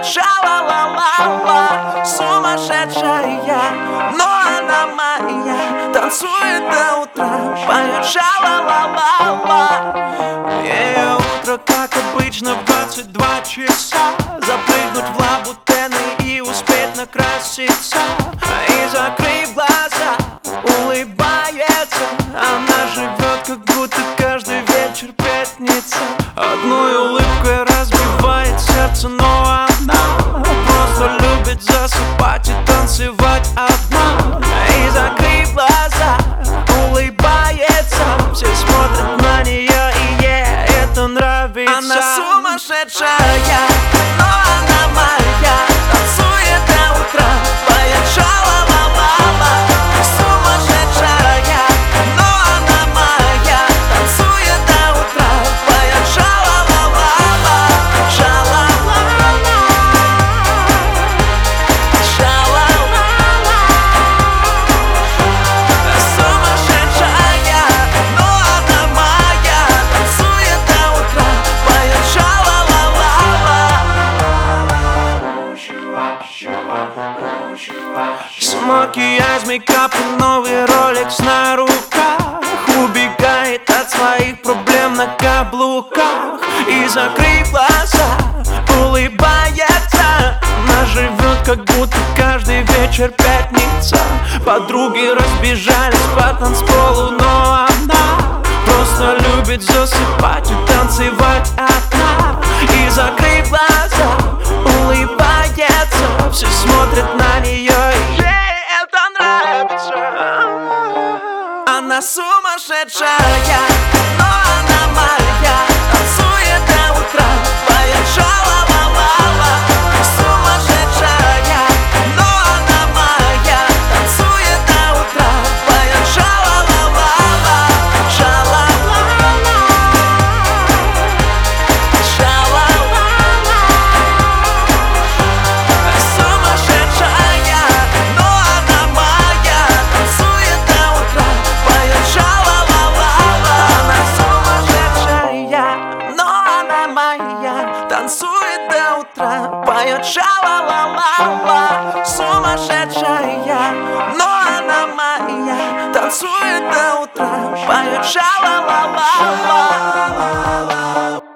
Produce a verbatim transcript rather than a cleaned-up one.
ша-ла-ла-ла-ла. Сумасшедшая, но она моя. Танцует до утра, поет ша-ла-ла-ла-ла. Ее утро, как обычно, в двадцать два часа. Запрыгнуть в лабутены и успеть накраситься. И закрыв глаза, улыбается. Она живет, как будто каждый вечер пятница. Одной улыбкой разбивает сердце, но она просто любит засыпать и танцевать одна. И закрыв глаза, улыбается. Все смотрят на нее, и ей это нравится. Она сумасшедшая, но она моя. Танцует до утра, поет ша-ла-ла-ла-ла. Сумасшедшая, но она моя. Танцует до утра, поет ша-ла-ла-ла-ла. Ша-ла-ла-ла, ша-ла-ла-ла. Сумасшедшая, но она моя. Танцует до утра, поет ша-ла-ла-ла-ла. Макияж, мейкап и новый ролекс на руках. Убегает от своих проблем на каблуках. И закрыв глаза, улыбается. Она живет, как будто каждый вечер пятница. Подруги разбежались по танцполу, но она просто любит засыпать и танцевать одна. И закрыв глаза, улыбается. Все смотрят на нее, и ей это нравится. Она сумасшедшая, но она моя. Танцует до утра, поет ша-ла-ла-ла-ла. Сумасшедшая, но она моя. Танцует до утра, поет ша-ла-ла-ла-ла. Ша-ла-ла-ла, ша-ла-ла-ла. Сумасшедшая, но она моя. Танцует до утра, поет ша-ла-ла-ла-ла. Она сумасшедшая, но она моя. Танцует до утра, поет ша-ла-ла-ла-ла. Сумасшедшая, но она моя. Танцует до утра, поет ша-ла-ла-ла-ла.